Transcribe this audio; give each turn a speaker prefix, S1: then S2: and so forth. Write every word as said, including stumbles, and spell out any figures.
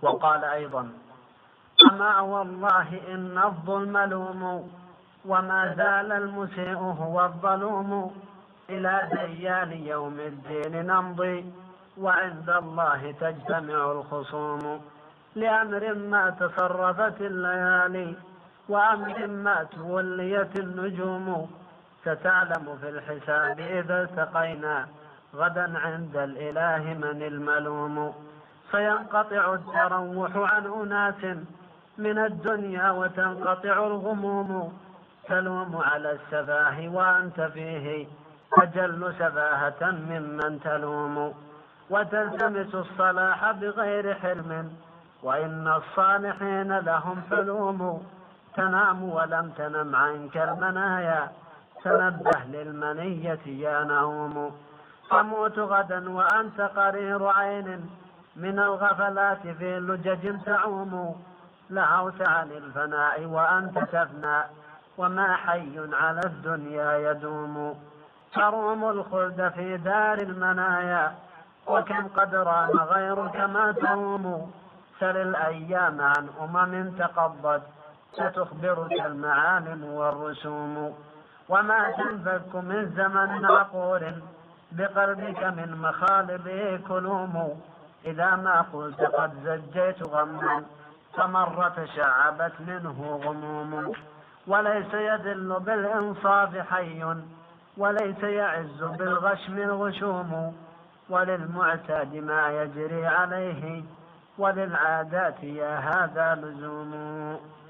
S1: وقال أيضا: أما والله إن الظلم لوم، وما زال المسيء هو الظلوم، إلى ديان يوم الدين نمضي، وعند الله تجتمع الخصوم، لأمر ما تصرفت الليالي، وأمر ما توليت النجوم، ستعلم في الحساب إذا التقينا غدا عند الإله من الملوم. فينقطع التروح عن أناس من الدنيا وتنقطع الغموم، تلوم على السفاه وأنت فيه أجل سفاهة ممن تلوم، وتلتمس الصلاح بغير حلم، وإن الصالحين لهم حلوم، تنام ولم تنم عنك المنايا، تنبه للمنية يا نوم. تموت غدا وأنت قرير عين من الغفلات في لجج تعوم، لهوت عن الفناء وأنت تفنى، وما حي على الدنيا يدوم. تروم الخلد في دار المنايا، وكم قد رام غيرك ما تروم. سل الأيام عن أمم تقضت، ستخبرك المعالم والرسوم. وما تنفك من زمن عقور بقلبك من مخالبه كلوم، إذا ما قلت قد زجيت غما، فمر تشعبت منه غموم. وليس يذل بالإنصاف حي، وليس يعز بالغشم الغشوم، وللمعتاد ما يجري عليه، وللعادات يا هذا لزوم.